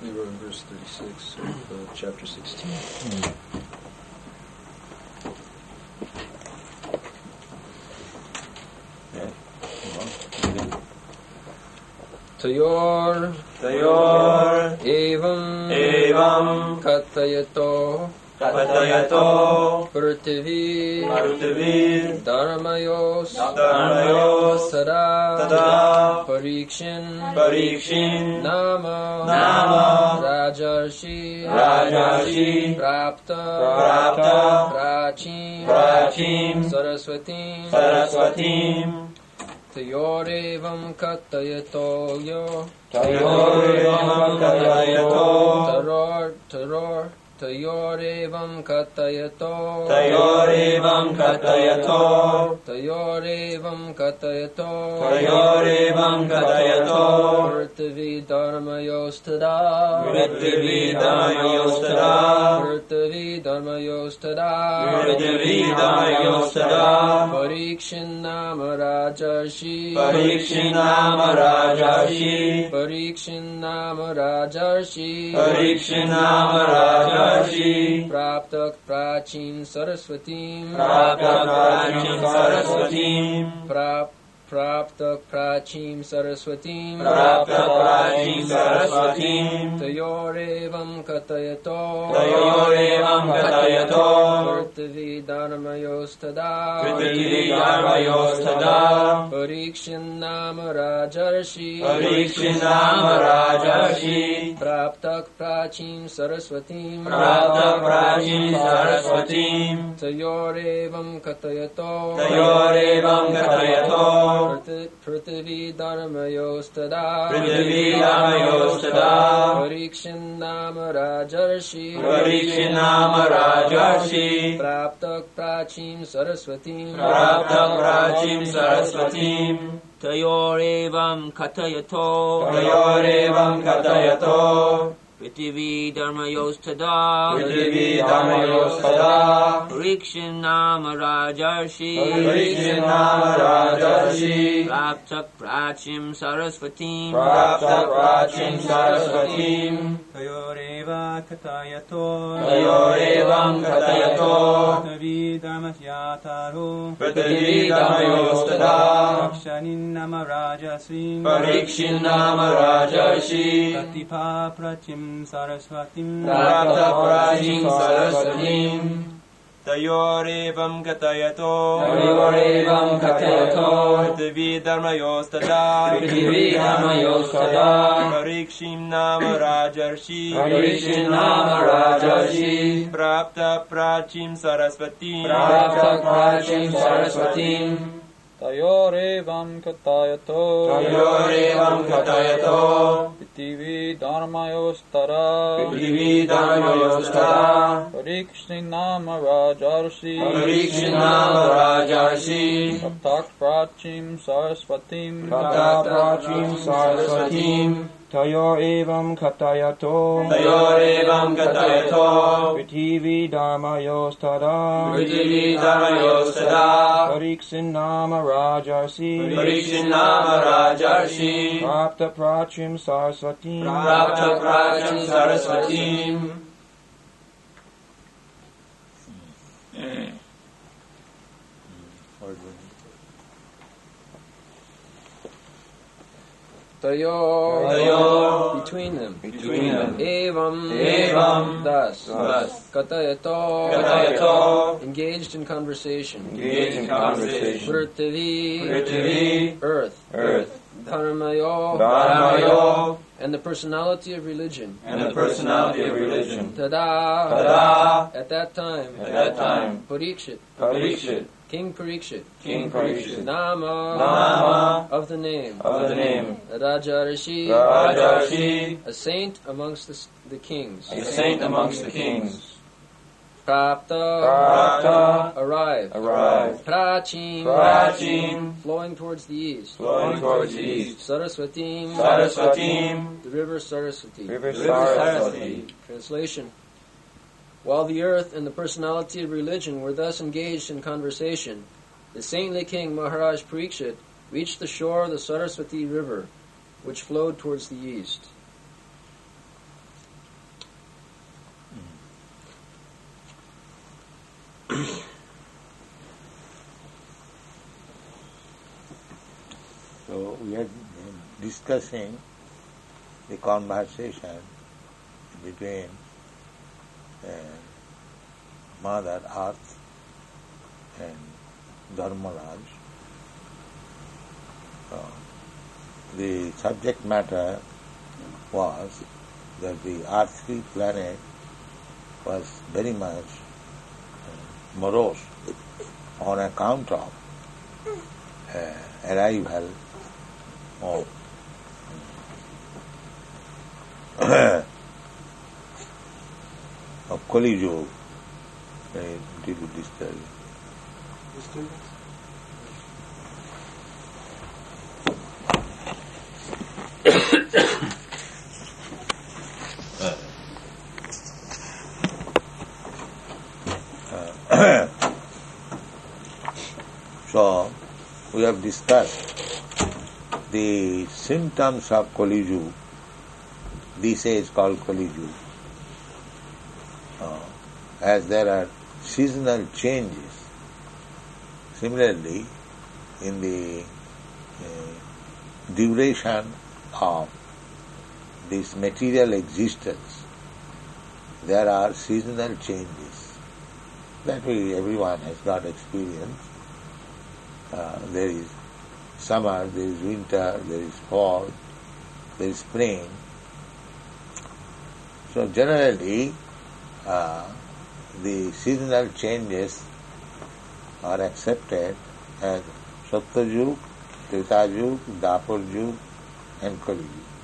We were in verse 36 of chapter 16. Tayor evam katayato Prithvi Dharmayos Tada Parikshin Nama Rajarshi Prapta Prachim Saraswatim Tayorevam katayato yo Tayorevam katayato Prithvi dharmayos tada Parikshin nama rajarshi Praptak prachim saraswatim Praptak prachim saraswatim Tayorevam katayato Prithvi dharmayos tada Parikshin nama rajarshi Praptak prachim saraswatim Tayorevam katayato Prithvi dharmayos tada Parikshin nama rajarshi Praptak prachim saraswatim Tayorevam katayato Prithvi dharmayos tada Parikshin nama rajarshi Praptak prachim saraswatim Tayoreva katayato Prithvi dharmasyataro Parikshin nama rajarshi Tatipa prachim saraswatim Tayorevam katayato Prithvi dharmayos tada Parikshin nama rajarshi Prapta prachim saraswatim Tayorevam katayato Prithvi dharmayos tada Parikshin nama rajarshi Praptak prachim saraswatim Tayorevam katayato Prithvi dharmayos tada Parikshin nama rajarshi Prapta prachim saraswatim Tayo between them Evam thus Katayato engaged in conversation Prithvi earth Dharmayo and the personality of religion Tada at that time Parikshit King Parikshit Nama of the name Rajarshi a saint amongst the kings Prapta arrive Prachim flowing towards the east Saraswatim the river Saraswati Translation While the earth and the personality of religion were thus engaged in conversation, the saintly king Maharaj Parikshit reached the shore of the Saraswati river, which flowed towards the east. So we are discussing the conversation between Mother Earth and Dharmaraj. The subject matter was that the earthly planet was very much morose on account of arrival of Kali Yuga due to disturbance. So, we have discussed the symptoms of Kali Yuga. This is called Kali Yuga. As there are seasonal changes, similarly, in the duration of this material existence, there are seasonal changes that everyone has got experience. There is summer, there is winter, there is fall, there is spring. So generally, the seasonal changes are accepted as Satyayuga, Tretayuga, Dwapar and Kali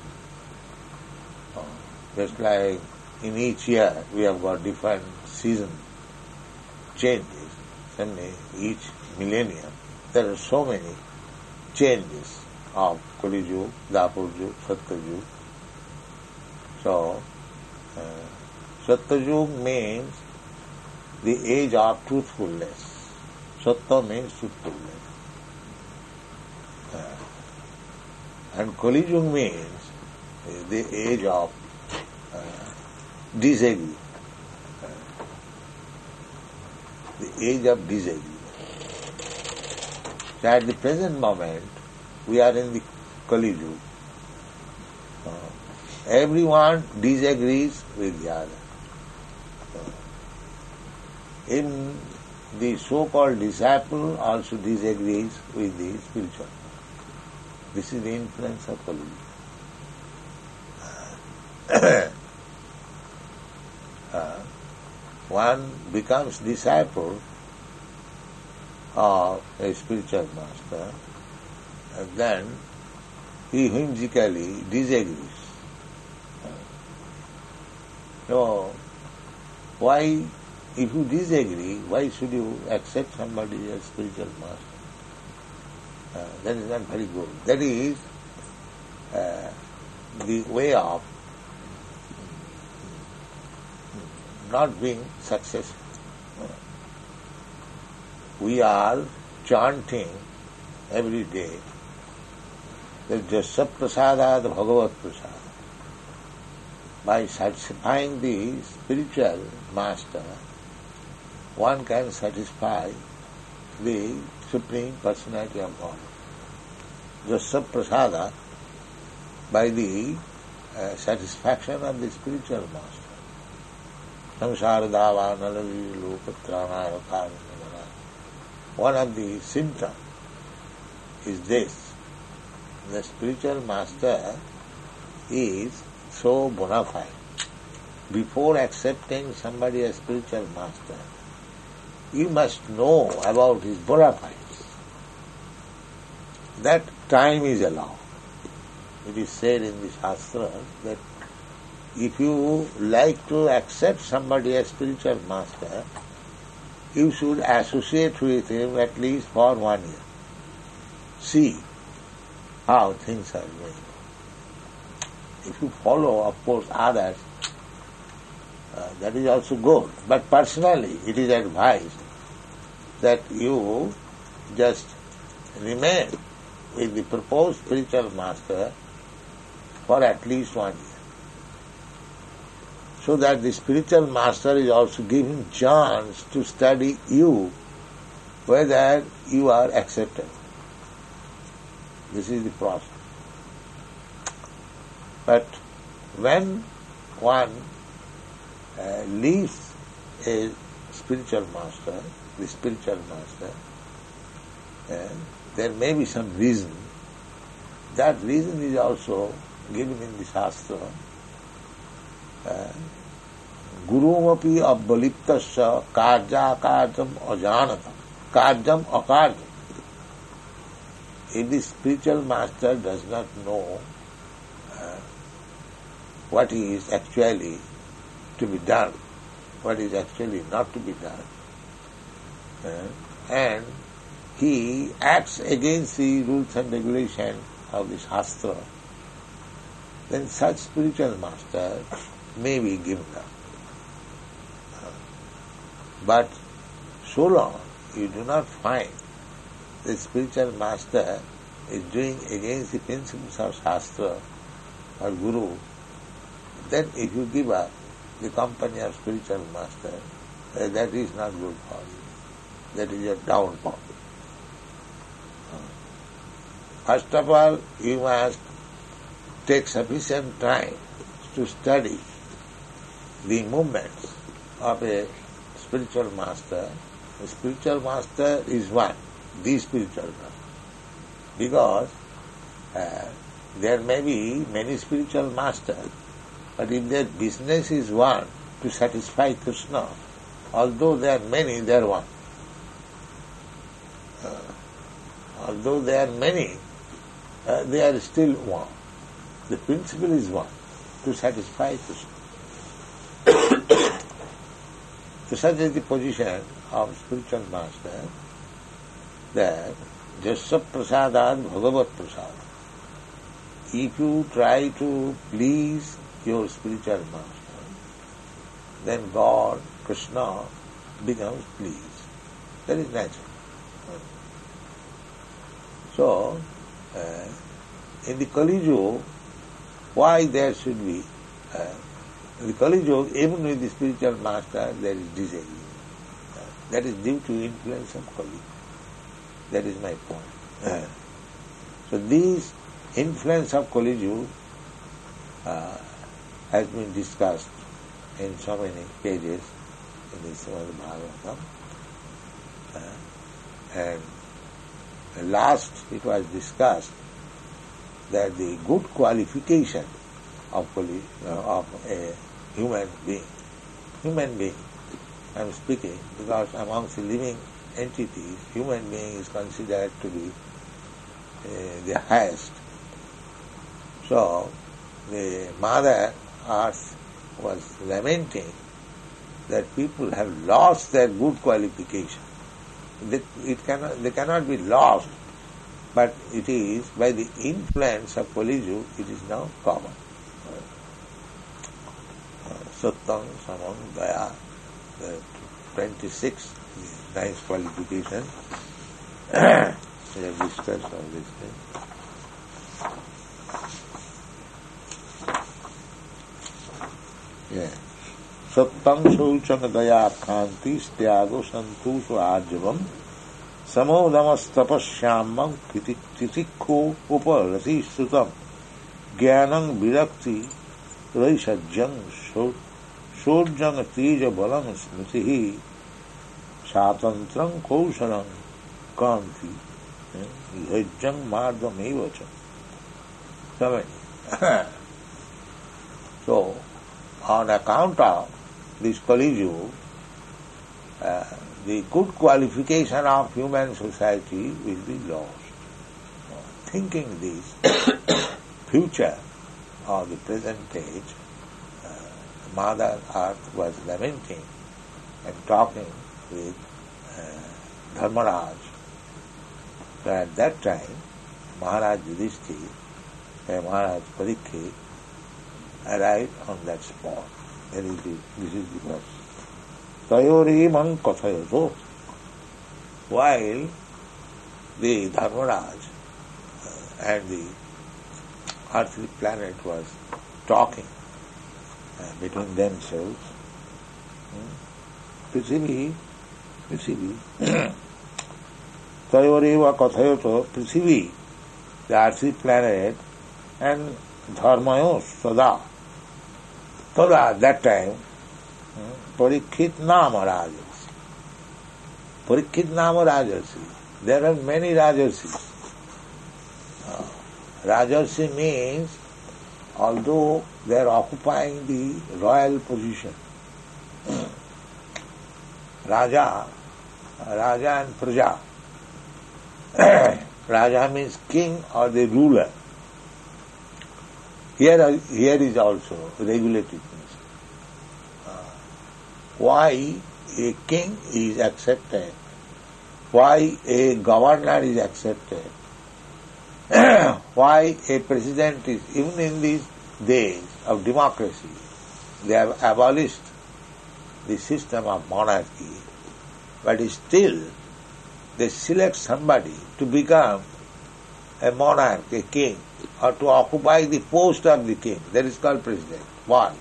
Yuga. Just like in each year we have got different season changes, suddenly each millennium there are so many changes of Kali Yuga, Dwapar Yuga, Satyayuga. So, Satyayuga means the age of truthfulness. Satya means truthfulness. And Kali Yuga means the age of disagreement. The age of disagreement. So at the present moment, we are in the Kali Yuga. Everyone disagrees with the other. Even the so-called disciple also disagrees with the spiritual. This is the influence of Kali Yuga. One becomes disciple of a spiritual master, and then he whimsically disagrees. So, why, if you disagree, why should you accept somebody as spiritual master? That is not very good. That is the way of not being successful. We are chanting every day that Jasya Prasadad Bhagavat Prasad. By satisfying the spiritual master, one can satisfy the Supreme Personality of God. Jasya Prasada, by the satisfaction of the spiritual master. Samsara dava nalavi lokatrana rakarana. One of the symptoms is this. The spiritual master is so bona fide. Before accepting somebody as spiritual master, you must know about his bona fides. That time is allowed. It is said in the Shastra that if you like to accept somebody as spiritual master, you should associate with him at least for 1 year. See how things are going. If you follow, of course, others, that is also good. But personally, it is advised that you just remain with the proposed spiritual master for at least 1 year. So that the spiritual master is also giving chance to study you, whether you are accepted. This is the process. But when one leaves a spiritual master, the spiritual master, there may be some reason. That reason is also given in the Shastra. Gurumapi abbaliptasya karja karjam ajanatam. Karjam akarjam. If the spiritual master does not know what is actually to be done, what is actually not to be done, and he acts against the rules and regulations of the Shastra, then such spiritual master may be given up. But so long you do not find the spiritual master is doing against the principles of Shastra or Guru, then if you give up the company of spiritual master, that is not good for you. That is your downfall. First of all, you must take sufficient time to study the movements of a spiritual master. The spiritual master is one, the spiritual master. Because there may be many spiritual masters, but if their business is one, to satisfy Krishna, although there are many, they are one. Although there are many, they are still one. The principle is one, to satisfy Krishna. So such is the position of spiritual master, that Jasya prasadad bhagavat prasad. If you try to please your spiritual master, then God, Krishna, becomes pleased. That is natural. So, in the Kali Yuga, why there should be, in the Kali Yuga, even with the spiritual master, there is disagreement. That is due to influence of Kali. That is my point. So this influence of Kali Yuga has been discussed in so many pages in the Srimad Bhagavatam. And last it was discussed that the good qualification of a human being, I am speaking because amongst the living entities, human being is considered to be the highest. So the Mother Earth was lamenting that people have lost their good qualification. They cannot be lost, but it is by the influence of Kali Yuga, it is now common. Sattam, Samam, Daya, 26 nice qualification. We have discussed all these things. Yeah. Sattam Shaucham Daya Khanti Styago Santusha Ajavam Samodamas Tapashyamam Titikho Uparati Sutam Gyanam Virakti Raishajjang Shorjang Tija Balam Smritihi Satantram Kaushalam Kanti Yajjang Mardam Evacha. So, on account of this Kali Yuga, the good qualification of human society will be lost. Thinking this future of the present age, Mother Earth was lamenting and talking with Dharmaraj. So at that time, Maharaj Yudhishthira and Maharaj Parikshit arrived on that spot. This is the verse. Tayorimam kathayato. While the Dharmaraj and the earthly planet was talking between themselves, Prithvi, Tayoreva kathayato, Prithvi, the earthly planet, and dharmayos sada. Tada, that time, Parikshit Nama Rajarsi. Parikshit Nama Rajarsi. There are many Rajarsis. Rajarsi means, although they are occupying the royal position, Raja and Praja. Raja means king or the ruler. Here is also regulated. Why a king is accepted? Why a governor is accepted? Why a president is, even in these days of democracy, they have abolished the system of monarchy, but still they select somebody to become a monarch, a king, or to occupy the post of the king. That is called president. Why?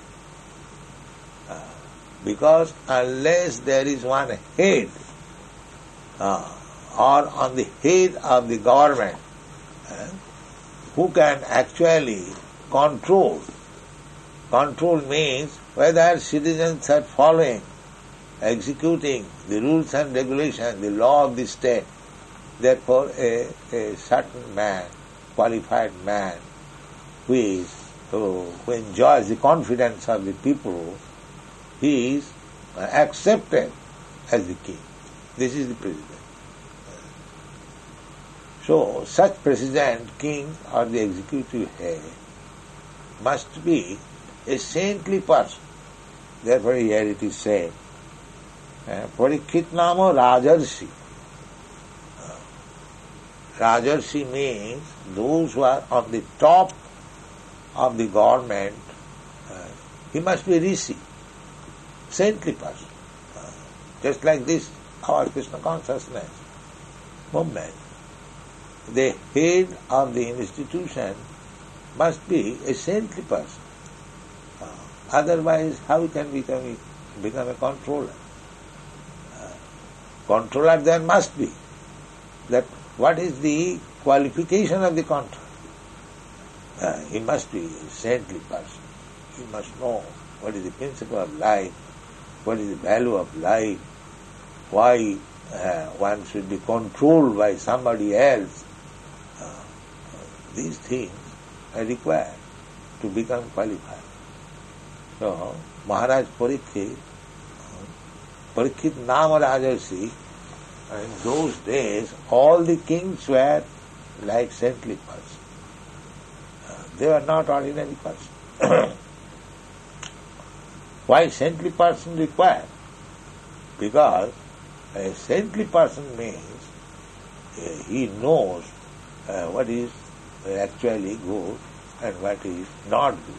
Because unless there is one head, or on the head of the government, who can actually control. Control means whether citizens are following, executing the rules and regulations, the law of the state. Therefore, a certain man, qualified man, who enjoys the confidence of the people, he is accepted as the king. This is the president. So, such president, king, or the executive head must be a saintly person. Therefore, here it is said, Parikshit Nama Rajarsi. Rajarsi means those who are on the top of the government. He must be rishi, saintly person. Just like this, our Krishna consciousness movement. The head of the institution must be a saintly person. Otherwise, how can he become a controller? Controller there must be. That what is the qualification of the controller? He must be a saintly person. He must know what is the principle of life, what is the value of life, why one should be controlled by somebody else. These things are required to become qualified. So, Maharaj Parikshit Nama Rajarsi, in those days, all the kings were like saintly persons. They were not ordinary persons. Why saintly person required? Because a saintly person means he knows what is actually good and what is not good.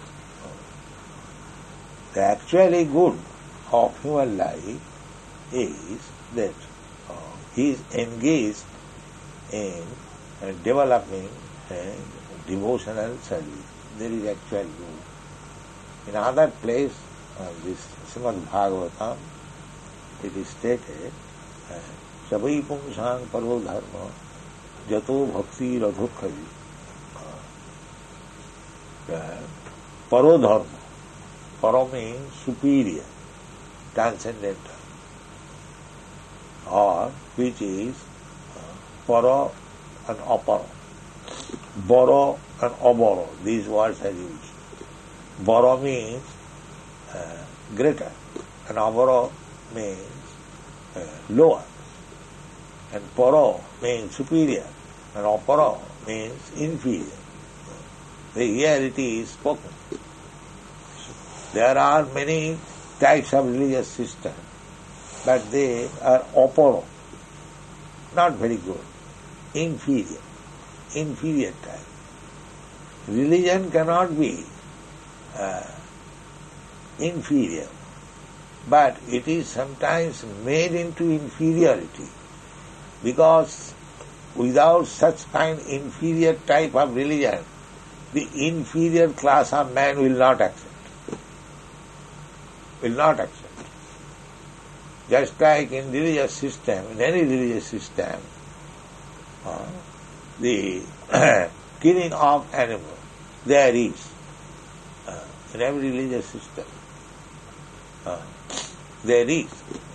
The actually good of human life is that he is engaged in developing devotional service. There is actual good. In other place, this Srimad Bhagavatam, it is stated, Savai Pumsang Paro Dharma Jato Bhakti Radhukhavi. Paro Dharma. Paro means superior, transcendental, or which is Paro and Aparo. Boro and Oboro, these words are used. Boro means greater, and Oboro means lower, and Paro means superior, and Aparo means inferior. Here it is spoken. There are many types of religious systems, but they are Aparo, not very good, inferior type. Religion cannot be inferior, but it is sometimes made into inferiority, because without such kind inferior type of religion, the inferior class of man will not accept. Just like in religious system, in any religious system, the killing of animals. There is. In every religious system. There is.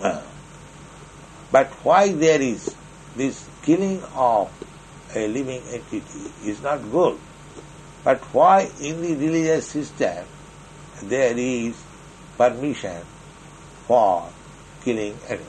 But why there is this killing of a living entity is not good. But why in the religious system there is permission for killing animals?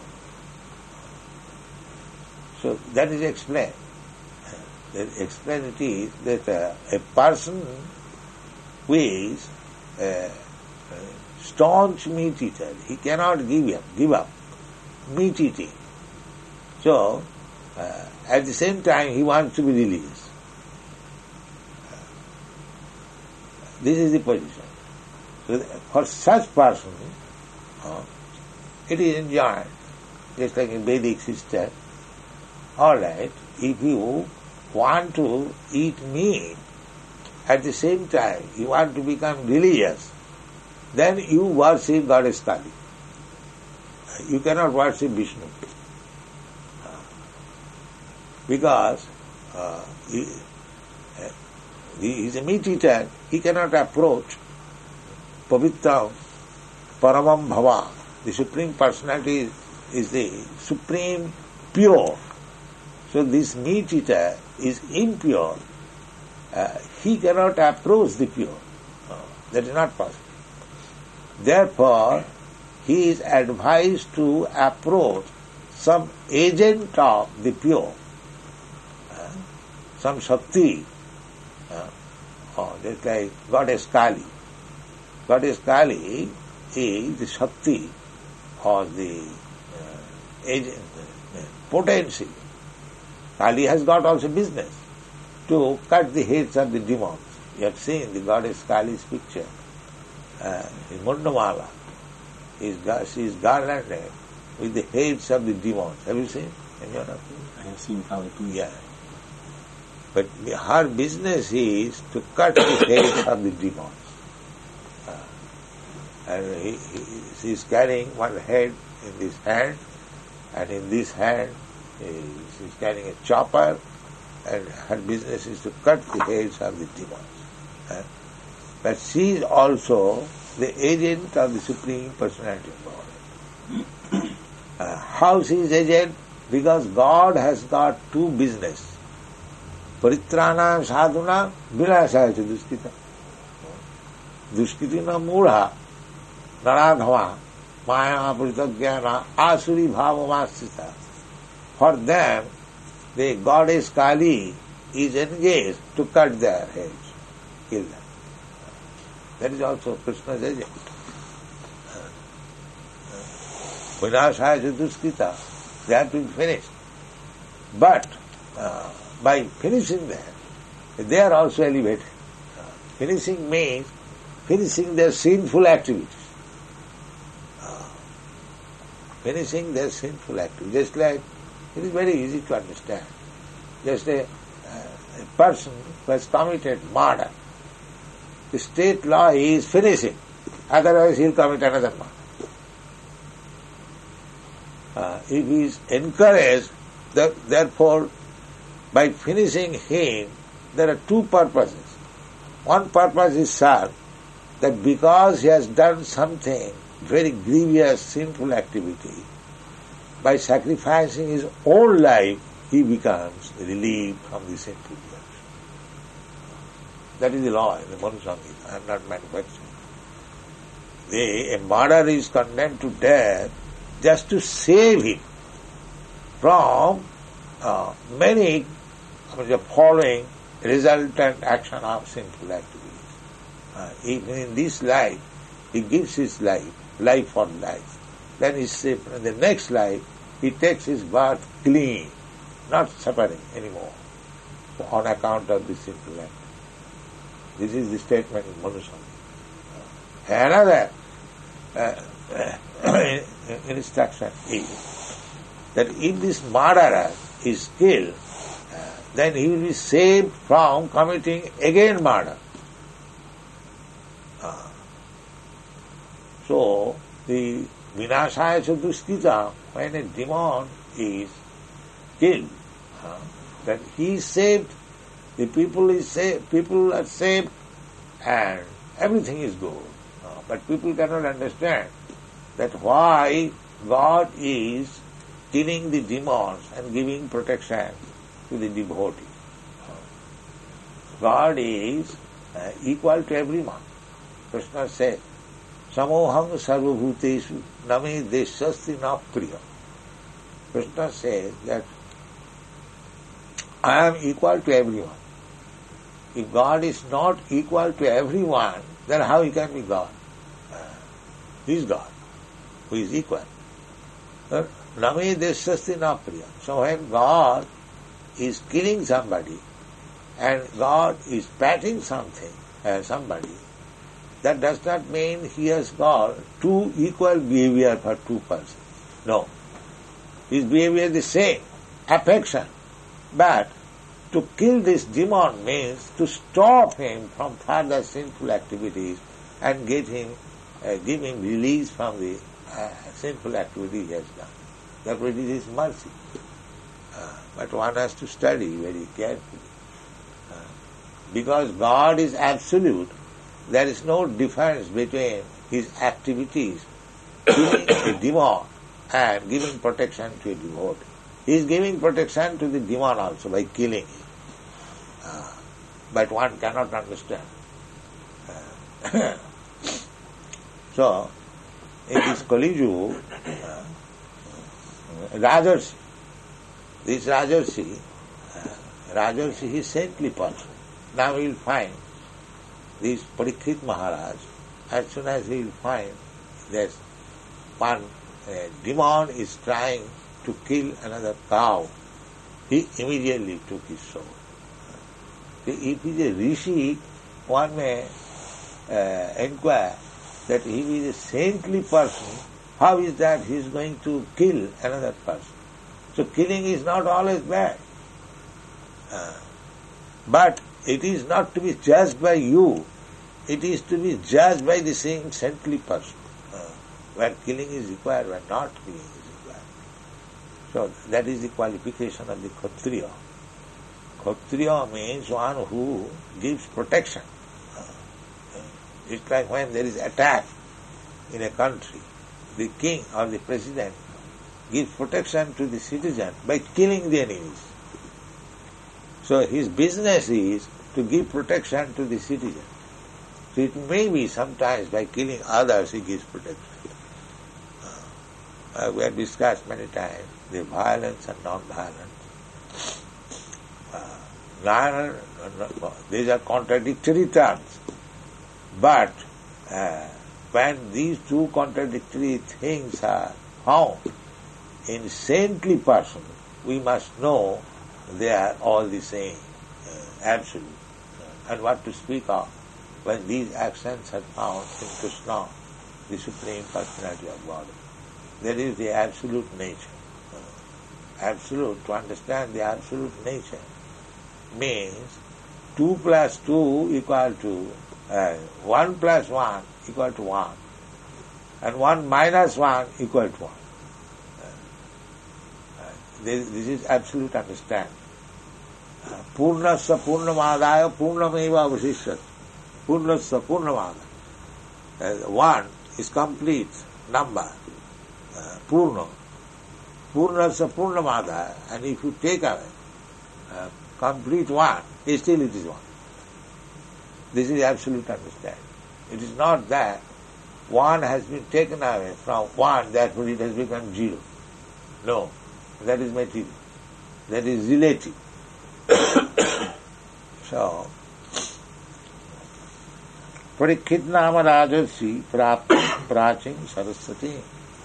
So that is explained. The explanation is that a person who is a staunch meat eater, he cannot give up meat eating. So, at the same time, he wants to be religious. This is the position. So, for such person, it is enjoyed, just like in Vedic system. All right, if you want to eat meat, at the same time you want to become religious, then you worship Goddess Kali. You cannot worship Vishnu. Because he is a meat eater, he cannot approach Pavitra Paramam Bhava. The Supreme Personality is the supreme pure. So this meat eater is impure. He cannot approach the pure. That is not possible. Therefore, he is advised to approach some agent of the pure, some Shakti, just like Goddess Kali. Goddess Kali is the Shakti or the agent, potency. Kali has got also business to cut the heads of the demons. You have seen the Goddess Kali's picture in Mundamala. She is garlanded with the heads of the demons. Have you seen? I have seen Kali too. Yeah. But her business is to cut the heads of the demons. And she is carrying one head in this hand, and in this hand she is carrying a chopper, and her business is to cut the heads of the demons. But she is also the agent of the Supreme Personality of God. How she is agent? Because God has got two business. Paritrana sadhuna vinashaya cha duskita. Duskitina mudha naradhava maya pritaggyana asuri bhavamasthita. For them, the Goddess Kali is engaged to cut their heads, kill them. That is also Krishna's agent. Vinashaya cha duskita. They have to be finished. But by finishing them, they are also elevated. Finishing means finishing their sinful activities. Finishing their sinful activities. Just like, it is very easy to understand. Just a person who has committed murder, the state law is finishing, otherwise he will commit another murder. If he is encouraged, therefore, by finishing him, there are two purposes. One purpose is served, that because he has done something very grievous, sinful activity, by sacrificing his own life, he becomes relieved from the sinful life. That is the law in the Manusangita. I am not manufacturing. A murderer is condemned to death just to save him from many the following resultant action of sinful activities. Even in this life, he gives his life for life. Then he says, in the next life, he takes his birth clean, not suffering anymore on account of the sinful act. This is the statement in Manusangita. Another instruction is that if this murderer is killed, then he will be saved from committing again murder. So, the vinashaya cha duskita, when a demon is killed, then he is saved The people are saved and everything is good. But people cannot understand that why God is killing the demons and giving protection to the devotee. God is equal to everyone. Krishna said, Samoham sarvabhuteshu name deshasti na priya. Krishna says that I am equal to everyone. If God is not equal to everyone, then how he can be God? He is God, who is equal. Name deshasti na priya. So when God is killing somebody and God is patting somebody, that does not mean he has got two equal behavior for two persons. No. His behavior is the same, affection. But to kill this demon means to stop him from further sinful activities and give him release from the sinful activity he has done. Therefore it is his mercy. But one has to study very carefully. Because God is absolute, there is no difference between his activities, killing a demon and giving protection to a devotee. He is giving protection to the demon also by killing him. But one cannot understand. So, in this Kali Yuga, Rajarsi, this Rajarsi is saintly person. Now we will find this Parikshit Maharaj, as soon as he will find that one demon is trying to kill another cow, he immediately took his sword. If he is a rishi, one may inquire that if he is a saintly person, how is that he is going to kill another person? So killing is not always bad. But it is not to be judged by you. It is to be judged by the same saintly person. Where killing is required, where not killing is required. So that is the qualification of the Kshatriya. Kshatriya means one who gives protection. It's like when there is attack in a country, the king or the president gives protection to the citizen by killing the enemies. So his business is to give protection to the citizen. So it may be sometimes by killing others he gives protection. We have discussed many times the violence and non-violence. These are contradictory terms. But when these two contradictory things are found in saintly person, we must know they are all the same, absolute. And what to speak of when these actions are found in Krishna, the Supreme Personality of God. There is the absolute nature. Absolute, to understand the absolute nature means 2 plus 2 equal to 1 plus 1 equal to 1 and 1 minus 1 equal to 1. This is absolute understanding. Purnasya Purnamadaya Purnameva Avashishyati. Purnasya Purnamadaya. 1 is complete number. Purna. Purnasya Purnamadaya. And if you take away complete 1, still it is 1. This is absolute understanding. It is not that 1 has been taken away from 1, therefore it has become 0. No, that is material. That is relative. So, Parikshit Nama Rajarsi Prachim Saraswati.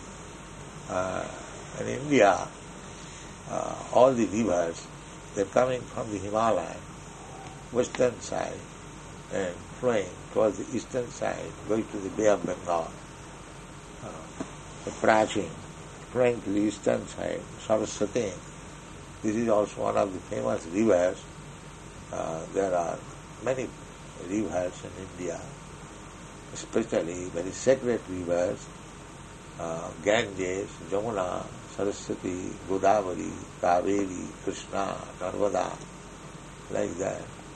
In India, all the rivers, they are coming from the Himalaya, western side, and flowing towards the eastern side, going to the Bay of Bengal. The Prachim, flowing to the eastern side, Saraswati. This is also one of the famous rivers. There are many rivers in India, especially very sacred rivers, Ganges, Jamuna, Saraswati, Godavari, Kaveri, Krishna, Narmada, like that.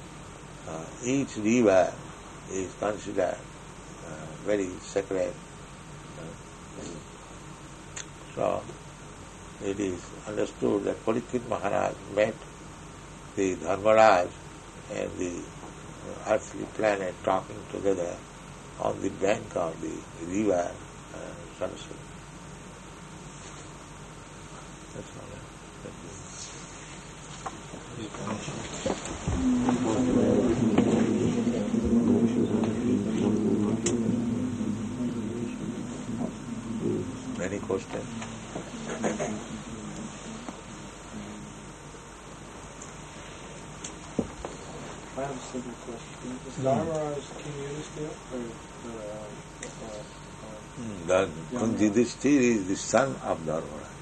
each river is considered very sacred. So it is understood that Parikshit Maharaj met the Dharmaraj and the earthly planet talking together on the bank of the river Saraswati. That's all. Any questions? I have a simple question. Is Dharmaraj King Yudhisthira? Yudhisthira is the son of Dharmaraj.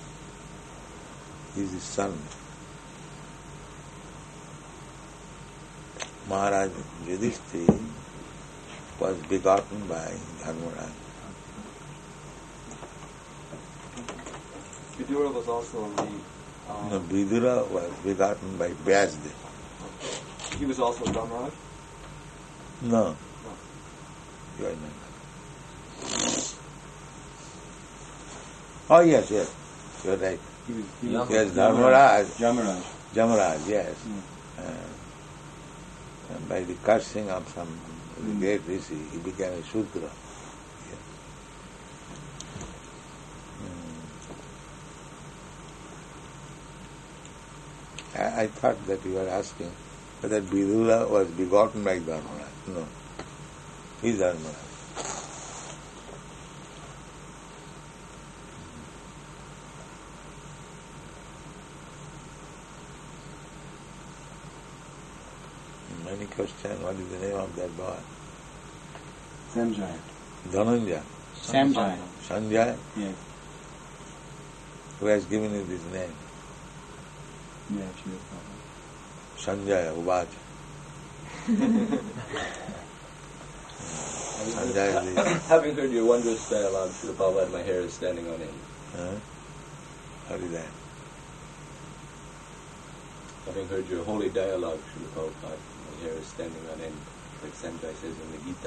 He is the son. Maharaj Yudhisthira was begotten by Dharmaraj. Vidura was also the... No, Vidura was begotten by Vyasdev. He was also Dharmaraj? No. You are not. Oh, yes, yes. You are right. Yes, Dharmaraj. Jamaraj, yes. And by the cursing of some great rishi, he became a Shudra. Yes. I thought that you were asking whether Vidura was begotten by Dharmaraj. No. He is Dharmaraj. Any question? What is the name of that boy? Sanjay. Dhananjay. Sanjay. Sanjay? Yes. Who has given you this name? Yeah, sure. Sanjay, Uvacha. Sanjay is the... Having heard your wondrous dialogue, Srila Prabhupada, my hair is standing on end. How is that? Having heard your holy dialogue, Srila Prabhupada, my hair is standing on end, like Sanjay says in the Gita.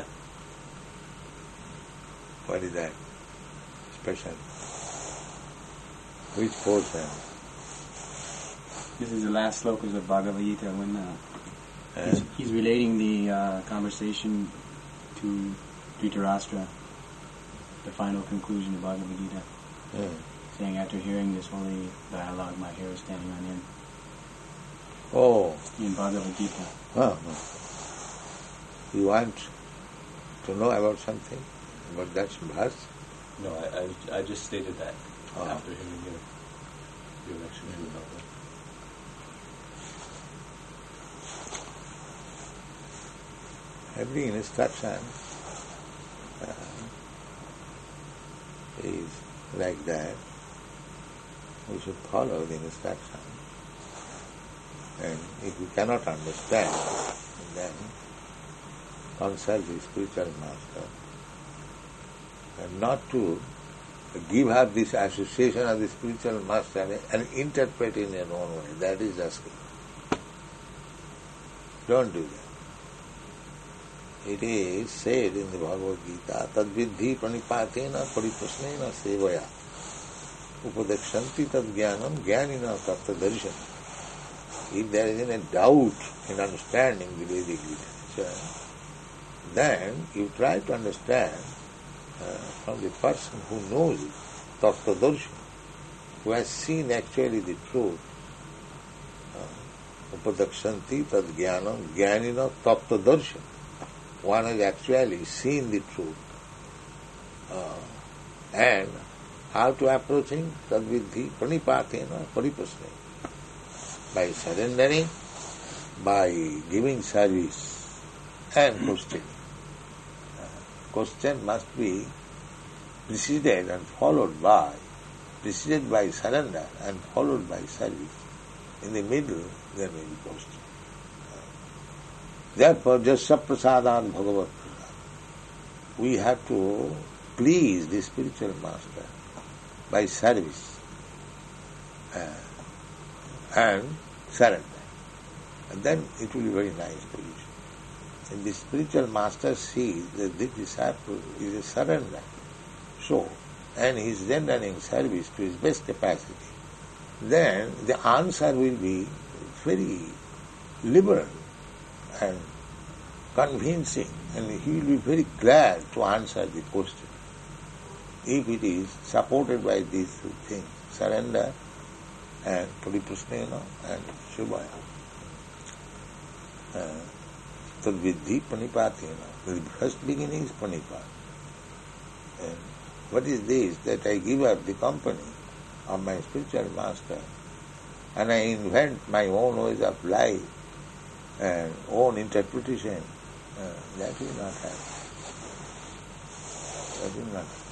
What is that? Special. Which portion? This is the last slokas of Bhagavad Gita when he's relating the conversation to Dhritarashtra, the final conclusion of Bhagavad Gita, saying, after hearing this holy dialogue, my hair is standing on end. Oh. In Bhagavad Gita. You want to know about something? About that verse? No, I just stated that after hearing your lecture about that. Every instruction is like that. We should follow the instruction. And if you cannot understand, then consult the spiritual master. And not to give her this association of the spiritual master and interpret in your own way. That is asking. Don't do that. It is said in the Bhagavad Gita, tadvidhi pranipatena pariprasnena sevaya upadekshanti tad jnanam jnanina tattva darshana. If there is any doubt in understanding the Vedic literature, then you try to understand from the person who knows it, tattva darshana, who has seen actually the truth. Upadekshanti tad jnanam jnanina tattva darshana. One has actually seen the truth. And how to approach him? Tadvidhi pranipatena paripasne. By surrendering, by giving service, and questioning. Question must be preceded by surrender and followed by service. In the middle, there may be question. Therefore, just saprasadhan bhagavat prasad. We have to please the spiritual master by service and surrender. And then it will be very nice position. And the spiritual master sees that this disciple is a surrender. So, and he is rendering service to his best capacity, then the answer will be very liberal and convincing, and he will be very glad to answer the question. If it is supported by these two things, surrender and Pariprasnena and Shubhaya. Tadvidhi Panipatina. The first beginning is Panipat. And what is this? That I give up the company of my spiritual master and I invent my own ways of life and own interpretation. That will not happen. That will not happen.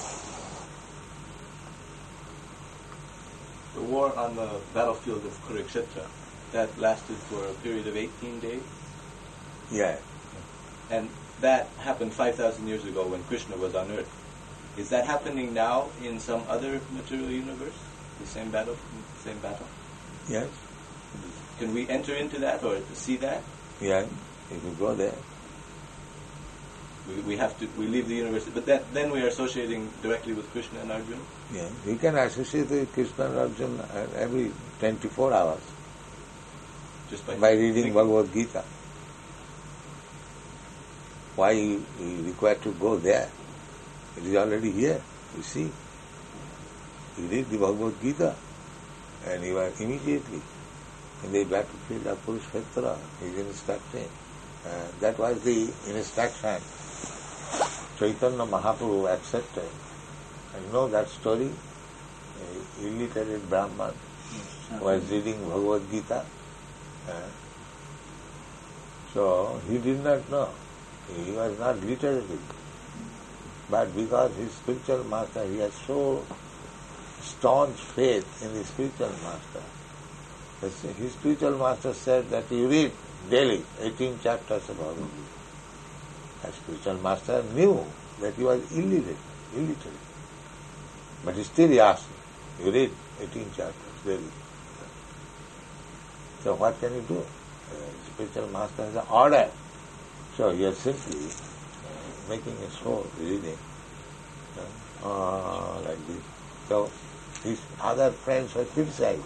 The war on the battlefield of Kurukshetra, that lasted for a period of 18 days? Yeah. And that happened 5,000 years ago when Krishna was on earth. Is that happening now in some other material universe? The same battle? Yes. Can we enter into that or see that? Yeah. If you go there. We leave the universe, but then we are associating directly with Krishna and Arjuna? Yeah. You can associate with Krishna and Arjuna every 24 hours. Just by reading Bhagavad Gita. Why you require to go there? It is already here, you see. You read the Bhagavad Gita and you are immediately in the battlefield of Kurukshetra. He is instructing. That was the instruction Chaitanya Mahaprabhu accepted. You know that story? A illiterate Brahman was reading Bhagavad Gita. So he did not know. He was not literate. But because his spiritual master, he has so staunch faith in the spiritual master. His spiritual master said that you read daily 18 chapters of Bhagavad Gita. The spiritual master knew that he was illiterate. But still he asked, you read 18 chapters daily. So what can you do? Spiritual master has an order. So you are simply making a show, reading, like this. So his other friends were criticizing.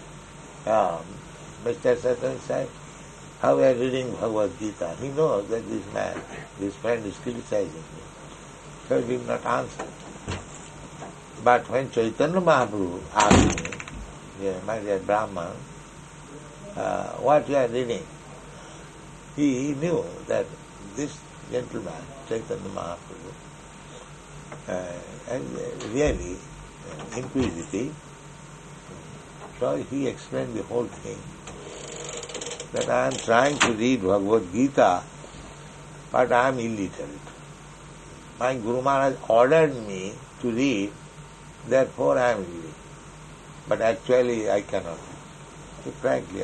Mr. Satan said, how we are reading Bhagavad Gita. He knows that this friend is criticizing me. So he did not answer. But when Chaitanya Mahaprabhu asked me, my dear Brahman, what you are reading, he knew that this gentleman, Chaitanya Mahaprabhu, is really inquisitive. So he explained the whole thing, that I am trying to read Bhagavad Gita, but I am illiterate. My Guru Maharaj ordered me to read, therefore I am reading. But actually I cannot. So frankly,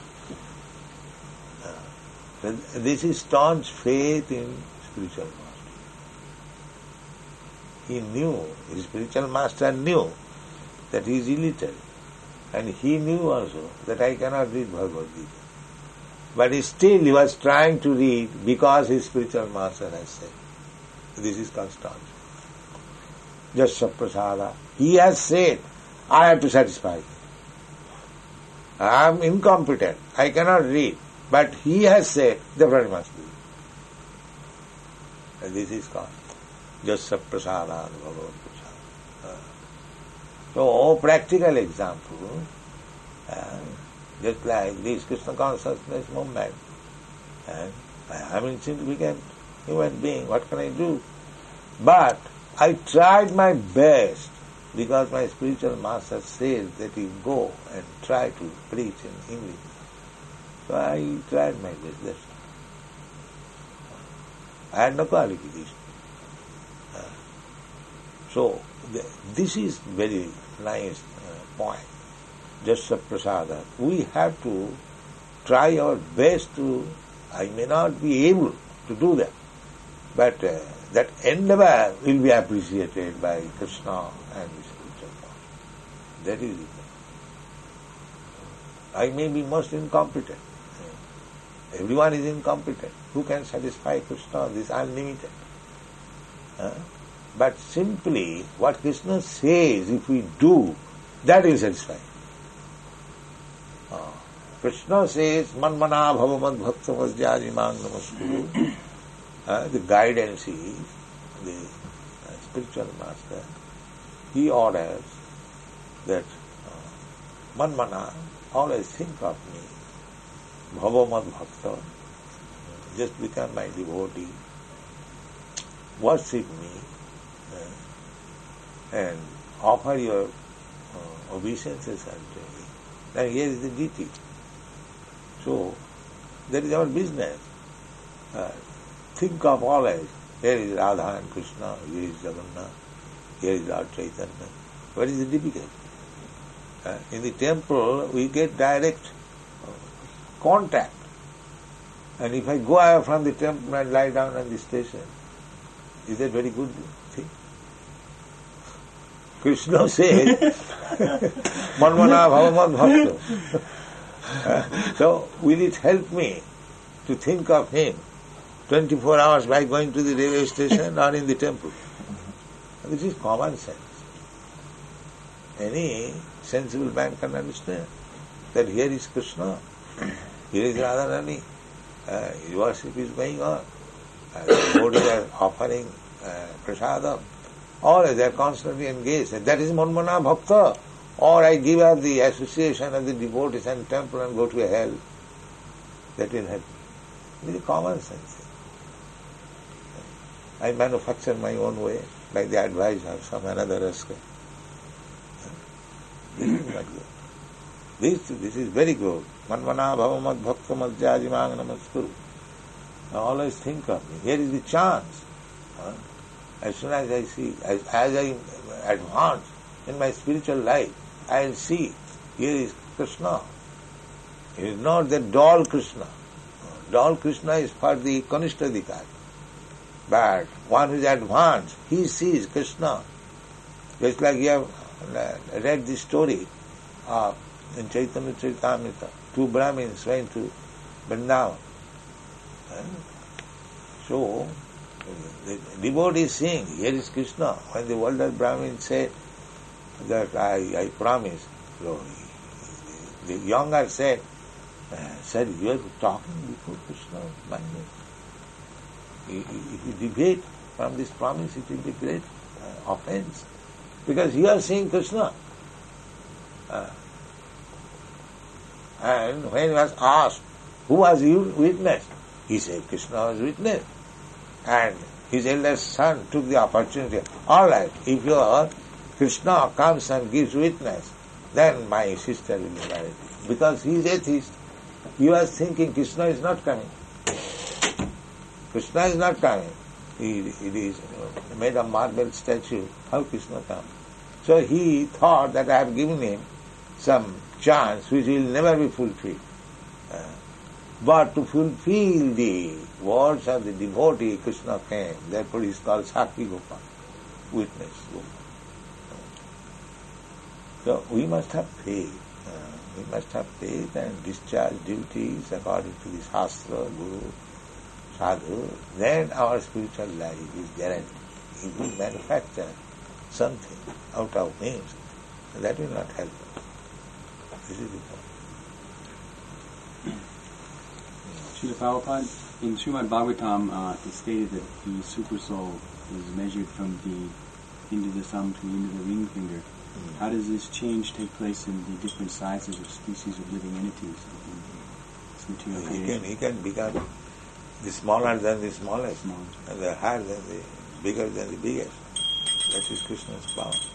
so this is staunch faith in spiritual master. He knew, his spiritual master knew that he is illiterate. And he knew also that I cannot read Bhagavad Gita. But still he was trying to read because his spiritual master has said. This is called staunch faith. Jasya prasada. He has said, I have to satisfy him. I am incompetent. I cannot read. But he has said, therefore I must read. And this is called Jasya prasada Bhagavad prasada. So, practical example, just like this Krishna consciousness movement, and I am insignificant human being, what can I do? But I tried my best because my spiritual master says that you go and try to preach in English. So I tried my best. That's all. I had no qualification. So this is very nice point. Jasya prasada. We have to try our best to, I may not be able to do that, but that endeavor will be appreciated by Krishna and his spiritual master. That is it. I may be most incompetent. Everyone is incompetent. Who can satisfy Krishna? This unlimited. But simply what Krishna says, if we do, that will satisfy. Krishna says, Manmana bhavamad bhaktamajjajimang namaskuru. The guidance is, the spiritual master, he orders that Manmana, always think of me, bhavamad bhakta, just become my devotee, worship me, and offer your obeisances unto me. Now here is the deity. So, that is our business. Think of always, here is Radha and Krishna, here is Jagannath, here is Lord Chaitanya. What is the difficulty? In the temple, we get direct contact. And if I go away from the temple and lie down on the station, is that very good thing? Krishna says, Manmana bhavamad bhakta. So, will it help me to think of him 24 hours by going to the railway station or in the temple? This is common sense. Any sensible man can understand that here is Krishna, here is Radharani, his worship is going on, devotees are offering prasadam, or they are constantly engaged. And that is Manmana Bhakta. Or I give up the association of the devotees and temple and go to a hell. That will help me. This is common sense. I manufacture my own way, like the advice of some another rascal. This is not good. This is very good. Manmana bhavamad bhakta madhyajimang namaskuru. Now always think of me. Here is the chance. As soon as I see, as I advance in my spiritual life, I will see, here is Krishna. It is not the doll Krishna. Doll Krishna is for the Kanishtadikar. But one who is advanced, he sees Krishna. Just like you have read the story of in Chaitanya Charitamrita, two Brahmins went to Vrindavan. So, the devotee is saying, here is Krishna. When the older Brahmin said that I promise, so the younger said, sir, you are talking before Krishna. If you deviate from this promise, it will be great offense. Because you are seeing Krishna. And when he was asked, who was you witness? He said, Krishna was witness. And his eldest son took the opportunity. All right, if your Krishna comes and gives witness, then my sister will be married. Because he is atheist. He was thinking Krishna is not coming. Krishna is not coming. It is made of marble statue. How Krishna comes? So he thought that I have given him some chance which will never be fulfilled. But to fulfill the words of the devotee, Krishna came. Therefore he is called Sakshi Gopal, witness Gopal. So we must have faith. We must have faith and discharge duties according to the Shastra, Guru, Sadhu. Then our spiritual life is guaranteed. If we manufacture something out of names, that will not help us. This is the point. Srila Prabhupada, in Srimad Bhagavatam, it stated that the super soul is measured from the end of the thumb to the end of the ring finger. How does this change take place in the different sizes of species of living entities in this material creation? He can become the smaller than the smallest, and the higher than the bigger than the biggest. That is Krishna's power.